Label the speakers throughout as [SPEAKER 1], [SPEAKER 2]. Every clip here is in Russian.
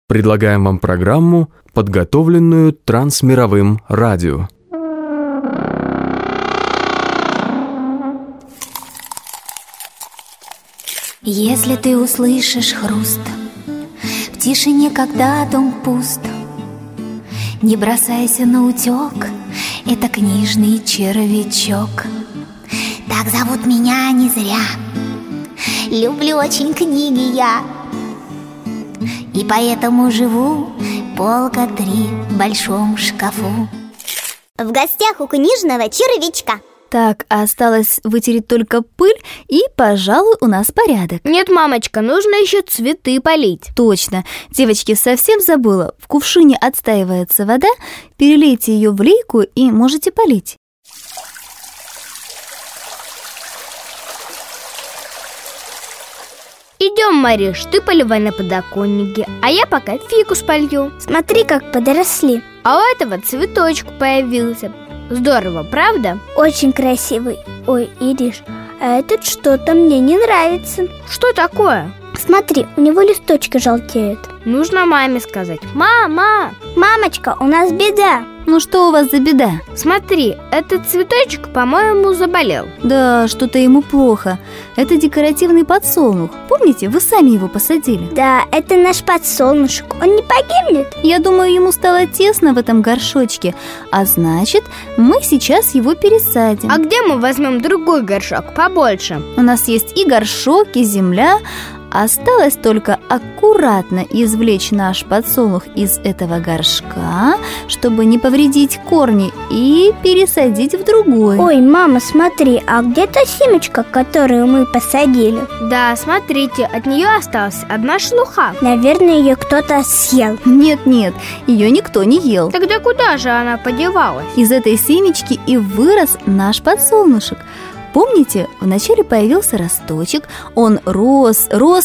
[SPEAKER 1] Предлагаем вам программу, подготовленную Трансмировым радио.
[SPEAKER 2] Если ты услышишь хруст в тишине, когда дом пуст, не бросайся на утек, это книжный червячок. Так зовут меня не зря, люблю очень книги я, и поэтому живу полка 3 в большом шкафу.
[SPEAKER 3] В гостях у книжного червячка.
[SPEAKER 4] Так, осталось вытереть только пыль, и, пожалуй, у нас порядок.
[SPEAKER 5] Нет, мамочка, нужно еще цветы полить.
[SPEAKER 4] Точно, девочки, совсем забыла. В кувшине отстаивается вода, перелейте ее в лейку и можете полить.
[SPEAKER 5] Идем, Мариш, ты поливай на подоконнике, а я пока фикус полью.
[SPEAKER 3] Смотри, как подросли.
[SPEAKER 5] А у этого цветочек появился. Здорово, правда?
[SPEAKER 3] Очень красивый. Ой, Ириш, а этот что-то мне не нравится.
[SPEAKER 5] Что такое?
[SPEAKER 3] Смотри, у него листочки желтеют.
[SPEAKER 5] Нужно маме сказать. Мама!
[SPEAKER 3] Мамочка, у нас беда.
[SPEAKER 4] Ну что у вас за беда?
[SPEAKER 5] Смотри, этот цветочек, по-моему, заболел.
[SPEAKER 4] Да, что-то ему плохо. Это декоративный подсолнух. Помните, вы сами его посадили?
[SPEAKER 3] Да, это наш подсолнушек. Он не погибнет?
[SPEAKER 4] Я думаю, ему стало тесно в этом горшочке. А значит, мы сейчас его пересадим.
[SPEAKER 5] А где мы возьмем другой горшок побольше?
[SPEAKER 4] У нас есть и горшок, и земля. Осталось только аккуратно извлечь наш подсолнух из этого горшка, чтобы не повредить корни, и пересадить в другой.
[SPEAKER 3] Ой, мама, смотри, а где та семечка, которую мы посадили?
[SPEAKER 5] Да, смотрите, от нее осталась одна шелуха.
[SPEAKER 3] Наверное, ее кто-то съел.
[SPEAKER 4] Нет, ее никто не ел.
[SPEAKER 5] Тогда куда же она подевалась?
[SPEAKER 4] Из этой семечки и вырос наш подсолнушек. Помните, вначале появился росточек, он рос,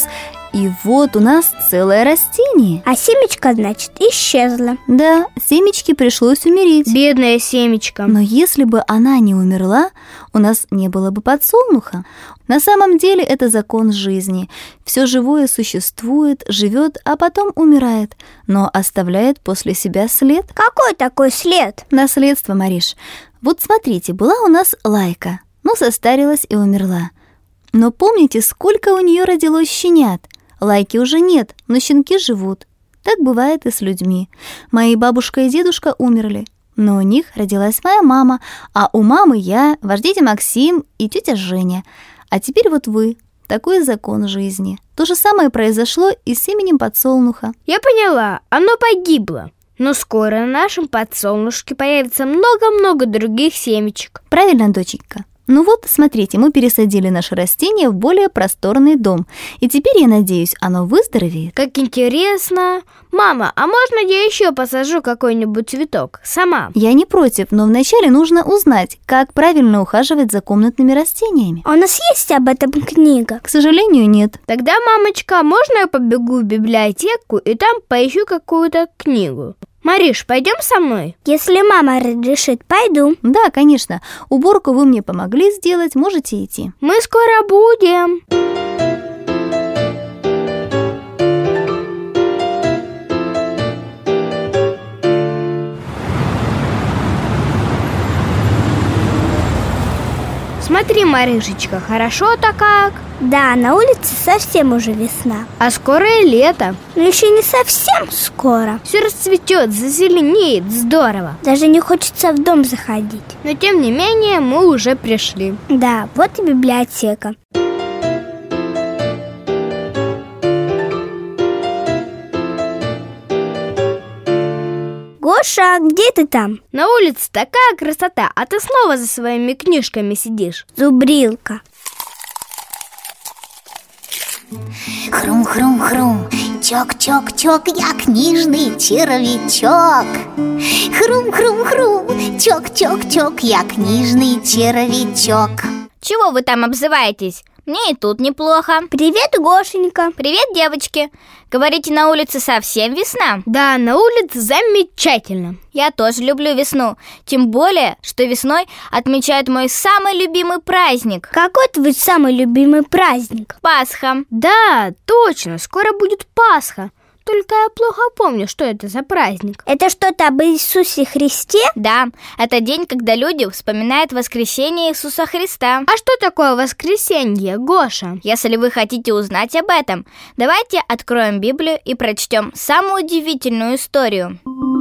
[SPEAKER 4] и вот у нас целое растение.
[SPEAKER 3] А семечко, значит, исчезла.
[SPEAKER 4] Да, семечке пришлось умереть.
[SPEAKER 5] Бедная семечка.
[SPEAKER 4] Но если бы она не умерла, у нас не было бы подсолнуха. На самом деле это закон жизни. Все живое существует, живет, а потом умирает, но оставляет после себя след.
[SPEAKER 3] Какой такой след?
[SPEAKER 4] Наследство, Мариш. Вот смотрите, была у нас Лайка, но состарилась и умерла. Но помните, сколько у нее родилось щенят? Лайки уже нет, но щенки живут. Так бывает и с людьми. Мои бабушка и дедушка умерли, но у них родилась моя мама, а у мамы я, ваш дядя Максим и тетя Женя. А теперь вот вы. Такой закон жизни. То же самое произошло и с именем подсолнуха.
[SPEAKER 5] Я поняла, оно погибло. Но скоро на нашем подсолнушке появится много-много других семечек.
[SPEAKER 4] Правильно, доченька. Ну вот, смотрите, мы пересадили наше растение в более просторный дом. И теперь, я надеюсь, оно выздоровеет.
[SPEAKER 5] Как интересно. Мама, а можно я еще посажу какой-нибудь цветок? Сама.
[SPEAKER 4] Я не против, но вначале нужно узнать, как правильно ухаживать за комнатными растениями.
[SPEAKER 3] А у нас есть об этом книга?
[SPEAKER 4] К сожалению, нет.
[SPEAKER 5] Тогда, мамочка, можно я побегу в библиотеку и там поищу какую-то книгу? Мариш, пойдем со мной?
[SPEAKER 3] Если мама разрешит, пойду.
[SPEAKER 4] Да, конечно. Уборку вы мне помогли сделать, можете идти.
[SPEAKER 5] Мы скоро будем. Смотри, Маришечка, хорошо-то как.
[SPEAKER 3] Да, на улице совсем уже весна.
[SPEAKER 5] А скоро и лето.
[SPEAKER 3] Но еще не совсем скоро.
[SPEAKER 5] Все расцветет, зазеленеет, здорово.
[SPEAKER 3] Даже не хочется в дом заходить.
[SPEAKER 5] Но тем не менее мы уже пришли.
[SPEAKER 3] Да, вот и библиотека. Гоша, где ты там?
[SPEAKER 5] На улице такая красота, а ты снова за своими книжками сидишь.
[SPEAKER 3] Зубрилка.
[SPEAKER 2] Хрум-хрум-хрум, чок-чок-чок, я книжный червячок. Хрум-хрум-хрум, чок-чок-чок, я книжный червячок.
[SPEAKER 6] Чего вы там обзываетесь? Мне и тут неплохо.
[SPEAKER 3] Привет, Гошенька.
[SPEAKER 6] Привет, девочки. Говорите, на улице совсем весна?
[SPEAKER 5] Да, на улице замечательно.
[SPEAKER 6] Я тоже люблю весну. Тем более, что весной отмечают мой самый любимый праздник.
[SPEAKER 3] Какой твой самый любимый праздник?
[SPEAKER 6] Пасха.
[SPEAKER 5] Да, точно, скоро будет Пасха. Только я плохо помню, что это за праздник.
[SPEAKER 3] Это что-то об Иисусе Христе?
[SPEAKER 6] Да, это день, когда люди вспоминают воскресение Иисуса Христа.
[SPEAKER 5] А что такое воскресенье, Гоша?
[SPEAKER 6] Если вы хотите узнать об этом, давайте откроем Библию и прочтем самую удивительную историю.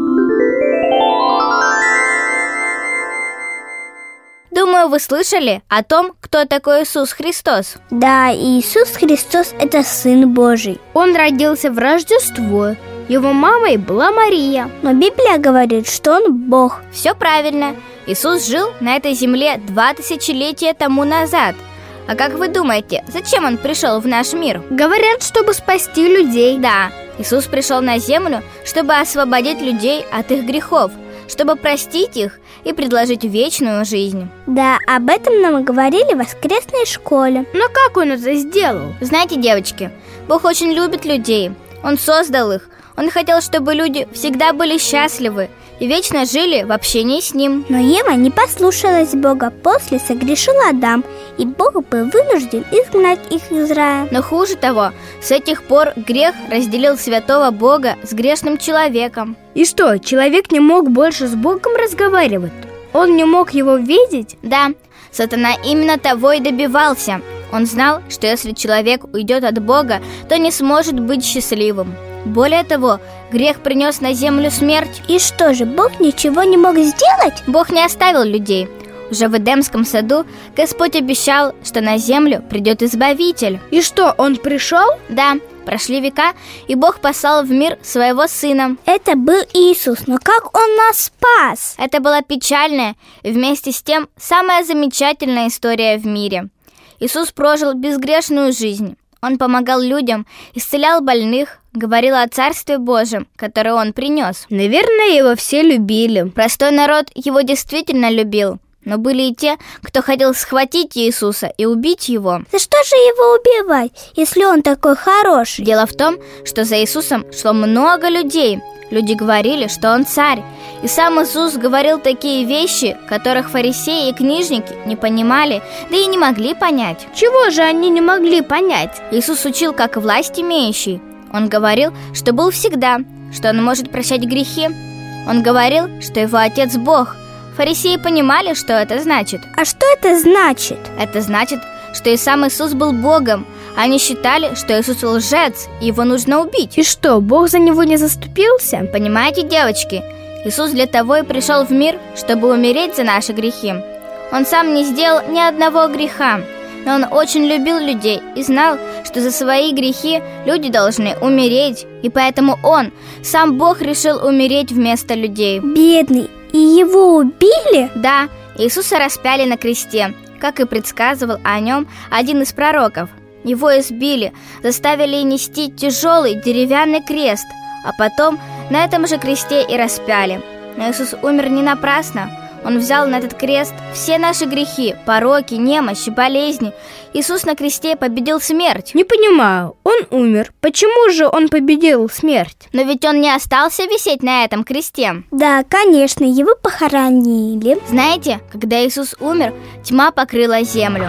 [SPEAKER 6] Думаю, вы слышали о том, кто такой Иисус Христос.
[SPEAKER 3] Да, Иисус Христос – это Сын Божий.
[SPEAKER 5] Он родился в Рождество. Его мамой была Мария.
[SPEAKER 3] Но Библия говорит, что Он Бог.
[SPEAKER 6] Все правильно. Иисус жил на этой земле 2 тысячелетия тому назад. А как вы думаете, зачем Он пришел в наш мир?
[SPEAKER 5] Говорят, чтобы спасти людей.
[SPEAKER 6] Да, Иисус пришел на землю, чтобы освободить людей от их грехов, чтобы простить их и предложить вечную жизнь.
[SPEAKER 3] Да, об этом нам говорили в воскресной школе.
[SPEAKER 5] Но как Он это сделал?
[SPEAKER 6] Знаете, девочки, Бог очень любит людей. Он создал их. Он хотел, чтобы люди всегда были счастливы и вечно жили в общении с Ним.
[SPEAKER 3] Но Ева не послушалась Бога. После согрешил Адам, и Бог был вынужден изгнать их из рая.
[SPEAKER 6] Но хуже того, с этих пор грех разделил святого Бога с грешным человеком.
[SPEAKER 5] И что, человек не мог больше с Богом разговаривать? Он не мог Его видеть?
[SPEAKER 6] Да, сатана именно того и добивался. Он знал, что если человек уйдет от Бога, то не сможет быть счастливым. Более того, грех принес на землю смерть.
[SPEAKER 3] И что же, Бог ничего не мог сделать?
[SPEAKER 6] Бог не оставил людей. Уже в Эдемском саду Господь обещал, что на землю придет Избавитель.
[SPEAKER 5] И что, Он пришел?
[SPEAKER 6] Да, прошли века, и Бог послал в мир своего Сына.
[SPEAKER 3] Это был Иисус, но как Он нас спас?
[SPEAKER 6] Это была печальная и вместе с тем самая замечательная история в мире. Иисус прожил безгрешную жизнь. Он помогал людям, исцелял больных, говорил о Царстве Божьем, которое Он принес.
[SPEAKER 5] Наверное, Его все любили.
[SPEAKER 6] Простой народ Его действительно любил. Но были и те, кто хотел схватить Иисуса и убить Его.
[SPEAKER 3] За что же Его убивать, если Он такой хороший?
[SPEAKER 6] Дело в том, что за Иисусом шло много людей. Люди говорили, что Он царь. И сам Иисус говорил такие вещи, которых фарисеи и книжники не понимали, да и не могли понять.
[SPEAKER 5] Чего же они не могли понять?
[SPEAKER 6] Иисус учил как власть имеющий. Он говорил, что был всегда, что Он может прощать грехи. Он говорил, что Его Отец Бог. Фарисеи понимали, что это значит.
[SPEAKER 3] А что это значит?
[SPEAKER 6] Это значит, что и сам Иисус был Богом. Они считали, что Иисус лжец, и Его нужно убить.
[SPEAKER 5] И что, Бог за Него не заступился?
[SPEAKER 6] Понимаете, девочки, Иисус для того и пришел в мир, чтобы умереть за наши грехи. Он сам не сделал ни одного греха, но Он очень любил людей и знал, что за свои грехи люди должны умереть. И поэтому Он, сам Бог, решил умереть вместо людей.
[SPEAKER 3] Бедный, и Его убили?
[SPEAKER 6] Да, Иисуса распяли на кресте, как и предсказывал о Нем один из пророков. Его избили, заставили нести тяжелый деревянный крест, а потом на этом же кресте и распяли. Но Иисус умер не напрасно. Он взял на этот крест все наши грехи, пороки, немощи, болезни. Иисус на кресте победил смерть.
[SPEAKER 5] Не понимаю, Он умер. Почему же Он победил смерть?
[SPEAKER 6] Но ведь Он не остался висеть на этом кресте.
[SPEAKER 3] Да, конечно, Его похоронили.
[SPEAKER 6] Знаете, когда Иисус умер, тьма покрыла землю.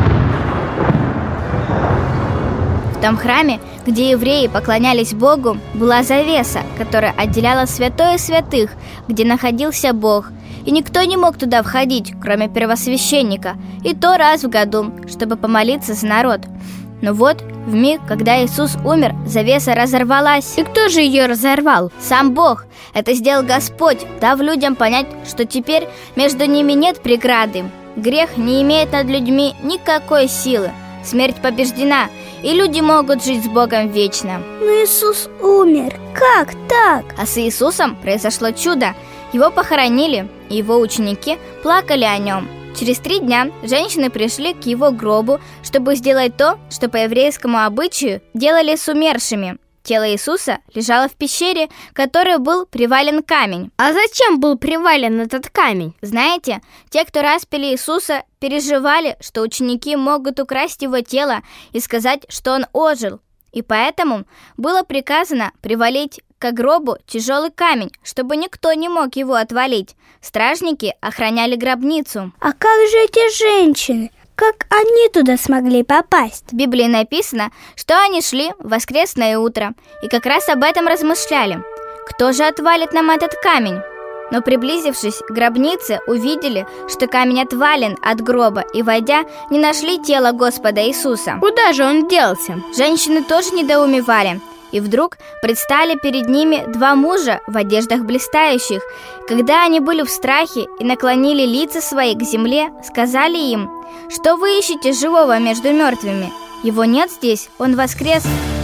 [SPEAKER 6] В том храме, где евреи поклонялись Богу, была завеса, которая отделяла святое святых, где находился Бог. И никто не мог туда входить, кроме первосвященника, и то раз в году, чтобы помолиться за народ. Но вот, в миг, когда Иисус умер, завеса разорвалась.
[SPEAKER 5] И кто же ее разорвал?
[SPEAKER 6] Сам Бог. Это сделал Господь, дав людям понять, что теперь между ними нет преграды. Грех не имеет над людьми никакой силы. Смерть побеждена, и люди могут жить с Богом вечно.
[SPEAKER 3] Но Иисус умер. Как так?
[SPEAKER 6] А с Иисусом произошло чудо. Его похоронили, и Его ученики плакали о Нем. Через 3 дня женщины пришли к Его гробу, чтобы сделать то, что по еврейскому обычаю делали с умершими. Тело Иисуса лежало в пещере, в которой был привален камень.
[SPEAKER 5] А зачем был привален этот камень?
[SPEAKER 6] Знаете, те, кто распяли Иисуса, переживали, что ученики могут украсть Его тело и сказать, что Он ожил. И поэтому было приказано привалить к гробу тяжелый камень, чтобы никто не мог его отвалить. Стражники охраняли гробницу.
[SPEAKER 3] А как же эти женщины? как они туда смогли попасть?
[SPEAKER 6] В Библии написано, что они шли в воскресное утро и как раз об этом размышляли. Кто же отвалит нам этот камень? Но приблизившись к гробнице, увидели, что камень отвален от гроба, и, войдя, не нашли тело Господа Иисуса.
[SPEAKER 5] Куда же он делся?
[SPEAKER 6] Женщины тоже недоумевали. И вдруг предстали перед ними два мужа в одеждах блистающих. Когда они были в страхе и наклонили лица свои к земле, сказали им: «Что вы ищете живого между мертвыми? Его нет здесь, он воскрес».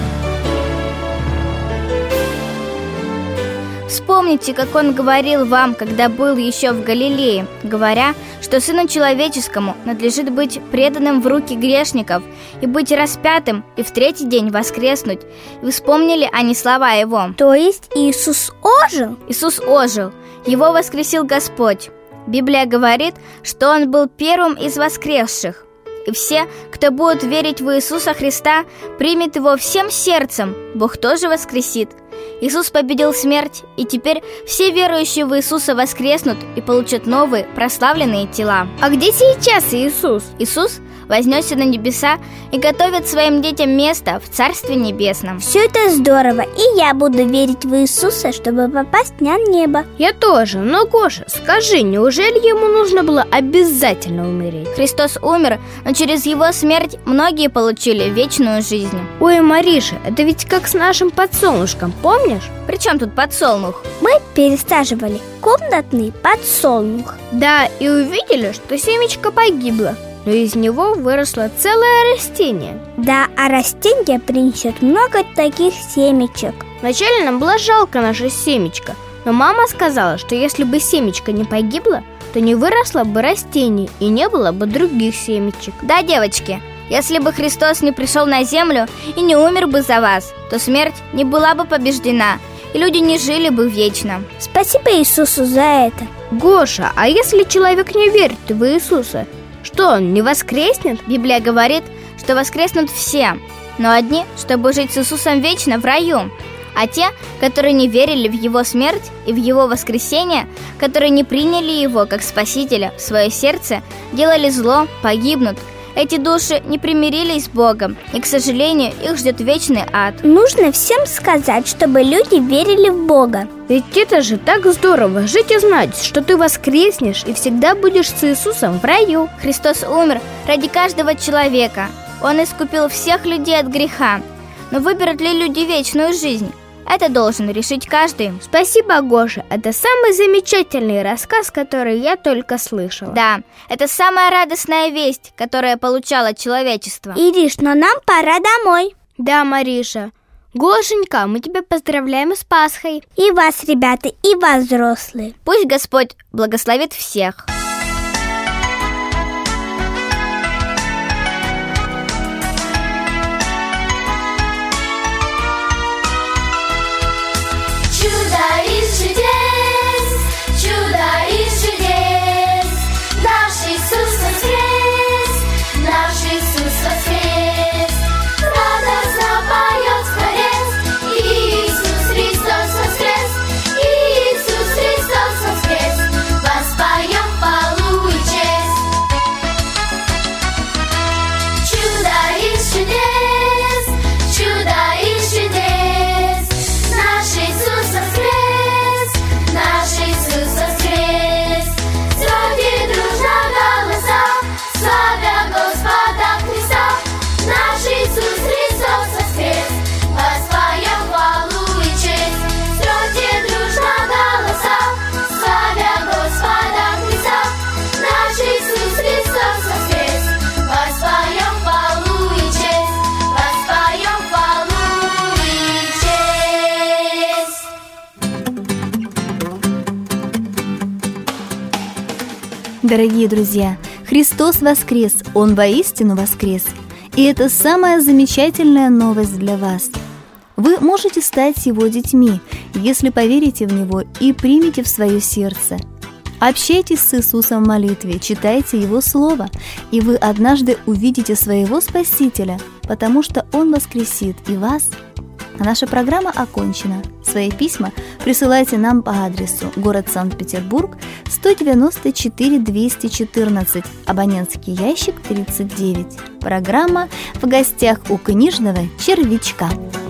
[SPEAKER 6] Вспомните, как он говорил вам, когда был еще в Галилее, говоря, что Сыну Человеческому надлежит быть преданным в руки грешников и быть распятым, и в третий день воскреснуть. И вспомнили они слова его.
[SPEAKER 3] То есть Иисус ожил?
[SPEAKER 6] Иисус ожил, его воскресил Господь. Библия говорит, что он был первым из воскресших. И все, кто будут верить в Иисуса Христа, примет его всем сердцем, Бог тоже воскресит. Иисус победил смерть, и теперь все верующие в Иисуса воскреснут и получат новые прославленные тела.
[SPEAKER 5] А где сейчас Иисус?
[SPEAKER 6] Иисус вознесся на небеса и готовит своим детям место в Царстве Небесном.
[SPEAKER 3] Все это здорово, и я буду верить в Иисуса, чтобы попасть на небо.
[SPEAKER 5] Я тоже, но, Гоша, скажи, неужели ему нужно было обязательно умереть?
[SPEAKER 6] Христос умер, но через его смерть многие получили вечную жизнь.
[SPEAKER 5] Ой, Мариша, это ведь как с нашим подсолнушком, помнишь?
[SPEAKER 6] При чем тут подсолнух?
[SPEAKER 3] Мы пересаживали комнатный подсолнух.
[SPEAKER 5] Да, и увидели, что семечко погибло, но из него выросло целое растение.
[SPEAKER 3] Да, а растение принесет много таких семечек.
[SPEAKER 5] Вначале нам было жалко наше семечко, но мама сказала, что если бы семечко не погибло, то не выросло бы растение и не было бы других семечек.
[SPEAKER 6] Да, девочки, если бы Христос не пришел на землю и не умер бы за вас, то смерть не была бы побеждена, и люди не жили бы вечно.
[SPEAKER 3] Спасибо Иисусу за это.
[SPEAKER 5] Гоша, а если человек не верит в Иисуса, что он не воскреснет?
[SPEAKER 6] Библия говорит, что воскреснут все, но одни, чтобы жить с Иисусом вечно в раю, а те, которые не верили в Его смерть и в Его воскресение, которые не приняли Его как Спасителя в свое сердце, делали зло, погибнут. Эти души не примирились с Богом, и, к сожалению, их ждет вечный ад.
[SPEAKER 3] Нужно всем сказать, чтобы люди верили в Бога.
[SPEAKER 5] Ведь это же так здорово, жить и знать, что ты воскреснешь и всегда будешь с Иисусом в раю.
[SPEAKER 6] Христос умер ради каждого человека. Он искупил всех людей от греха. Но выберут ли люди вечную жизнь? Это должен решить каждый.
[SPEAKER 5] Спасибо, Гоша, это самый замечательный рассказ, который я только слышала.
[SPEAKER 6] Да, это самая радостная весть, которая получало человечество.
[SPEAKER 3] Ириш, но нам пора домой.
[SPEAKER 5] Да, Мариша. Гошенька, мы тебя поздравляем с Пасхой.
[SPEAKER 3] И вас, ребята, и вас, взрослые.
[SPEAKER 6] Пусть Господь благословит всех.
[SPEAKER 4] Дорогие друзья, Христос воскрес, Он воистину воскрес. И это самая замечательная новость для вас. Вы можете стать Его детьми, если поверите в Него и примете в свое сердце. Общайтесь с Иисусом в молитве, читайте Его Слово, и вы однажды увидите своего Спасителя, потому что Он воскресит и вас. А наша программа окончена. Свои письма присылайте нам по адресу: город Санкт-Петербург, 194 214, абонентский ящик 39. Программа «В гостях у книжного червячка».